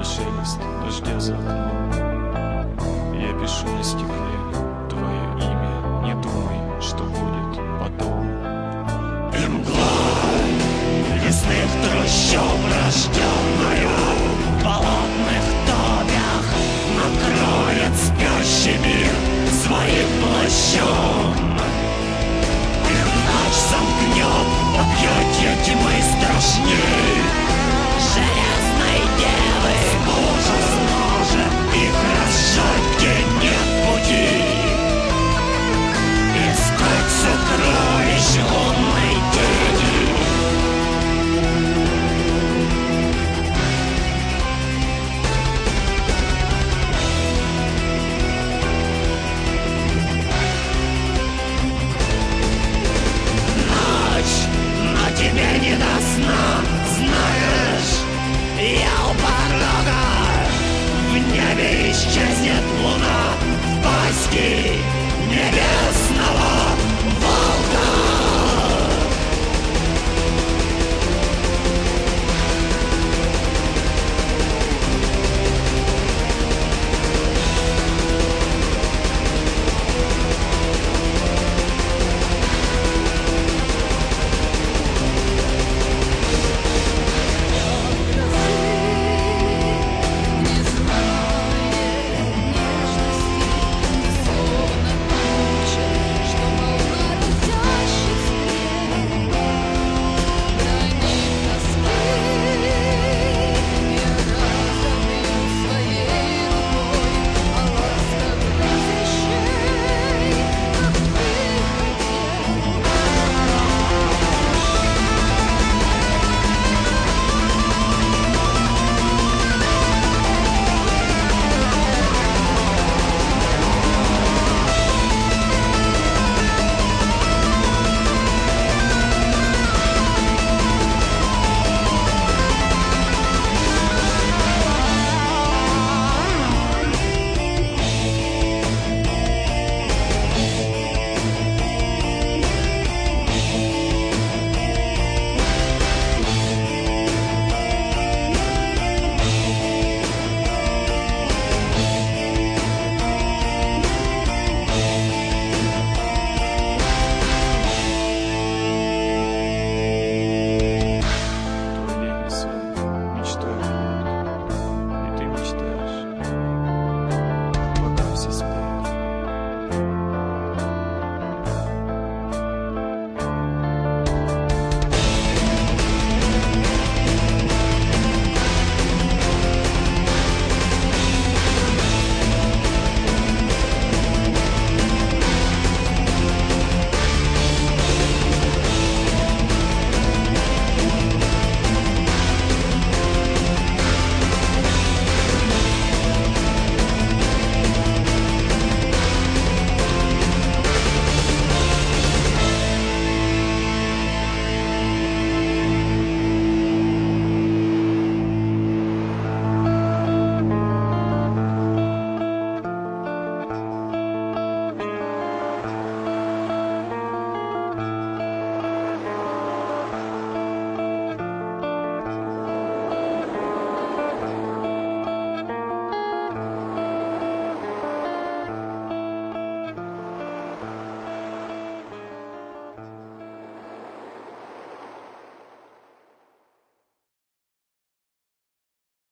и шелест дождя за окном. Я пишу на стекле твое имя, не думай, что будет потом. И мгла лесных трущоб, рожденная в болотных топях, накроет спящий мир своим плащом. И ночь замкнет объятья тьмы страшней железной девы. Снова их разжать, где нет пути, искать сокровищ лунной тени. Ночь, но тебе не до сна, знаешь, я у порога. В небе исчезнет луна в пасти